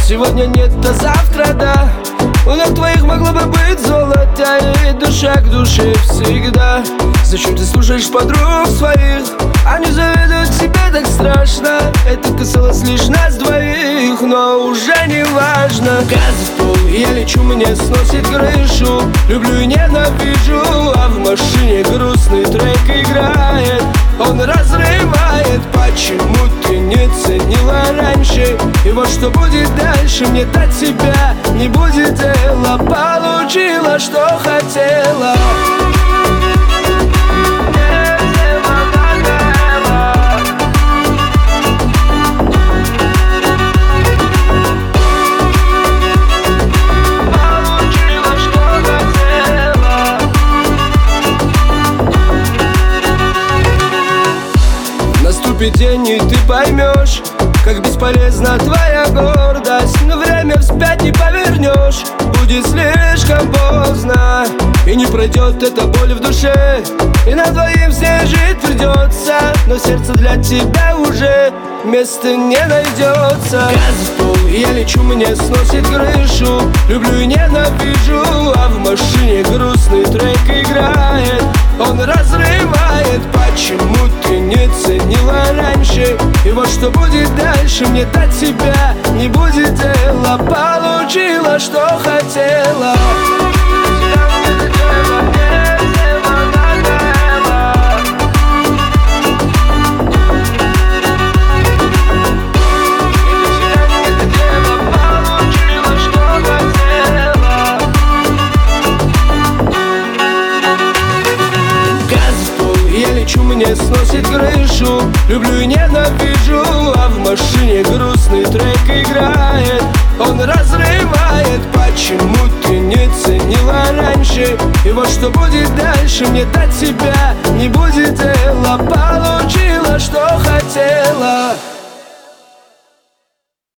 Сегодня нет, а завтра да. У ног твоих могло бы быть золото, и душа к душе всегда. Зачем ты слушаешь подруг своих? Они завидуют тебе так страшно. Это касалось лишь нас двоих, но уже не важно. Газ в пол, я лечу, мне сносит крышу. Люблю и ненавижу, а в машине грустный трек играет. Он разрывает, почему ты не ценила раньше? И вот что будет дальше, мне до тебя не будет дела. Получила, что хотела. Наступит день, и ты поймешь, как бесполезна твоя гордость. Но время вспять не повернешь, будет слишком поздно. И не пройдет эта боль в душе, и на двоим с ней жить придется. Но сердце для тебя уже места не найдется. Газ в пол, я лечу, мне сносит крышу. Люблю и ненавижу, а в машине грустный трек играет. Он разрывает, почему ты не ценила раньше? И вот что будет дальше, мне до тебя не будет дела. Получила, что хотела. Мне сносит крышу. Люблю и ненавижу, а в машине грустный трек играет. Он разрывает, почему ты не ценила раньше? И вот что будет дальше, мне до тебя не будет дела. Получила, что хотела.